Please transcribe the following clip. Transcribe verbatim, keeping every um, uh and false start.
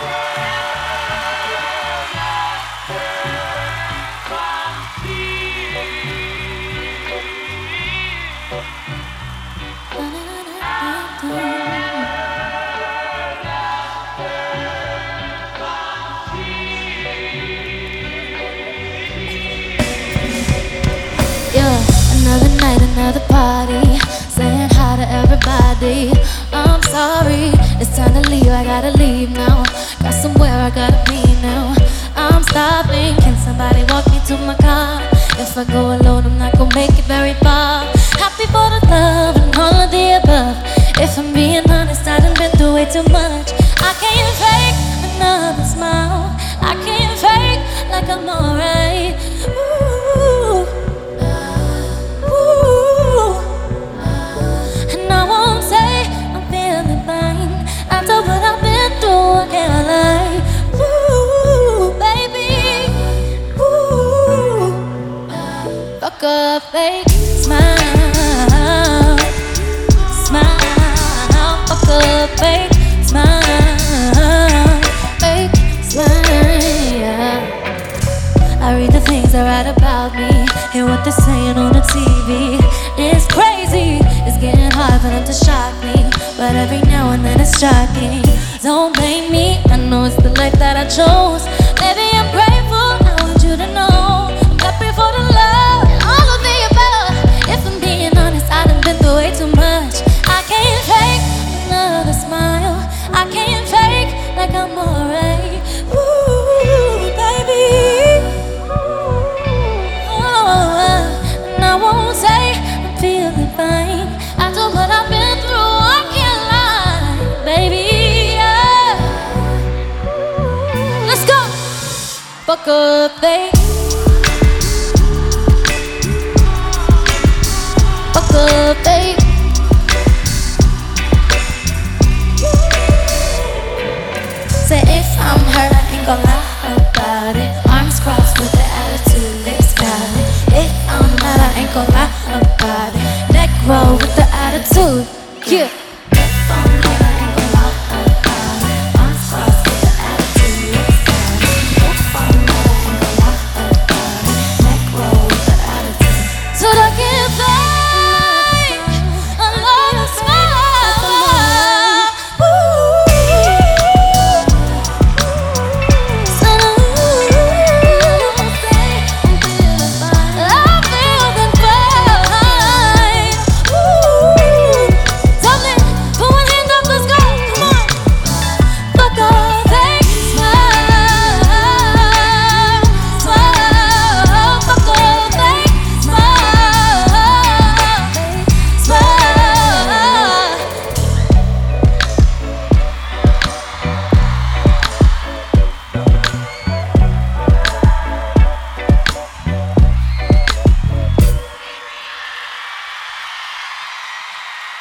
Yeah, another night, another party, saying hi to everybody. I'm sorry, it's time to leave, I gotta leave now. Got somewhere I gotta be now. I'm stopping, can somebody walk me to my car? If I go alone, I'm not gonna make it very far. Happy for the love and all of the above. If I'm being honest, I done been through way too much. I can't fake another smile, I can't fake like I'm alright. Ooh. Fuck a fake smile, smile. Fuck a fake smile, fake smile. I read the things they write about me, hear what they're saying on the T V. It's crazy, it's getting hard for them to shock me, but every now and then it's shocking. Don't blame me, I know it's the life that I chose. Maybe I'm grateful, I want you to know I'm happy for the love and all of the above. If I'm being honest, I done been through way too much. I can't fake another smile, I can't fake like I'm alright. Ooh, baby. Oh, and I won't say I'm feeling fine. After what I've been through, I can't lie, baby. Let's go. Fuck a fake. Fuck a fake. Say if I'm hurt, I ain't gon' lie about it. Arms crossed with the attitude, lips valid. If I'm mad, I ain't gon' lie about it. Neck roll with the attitude, yeah.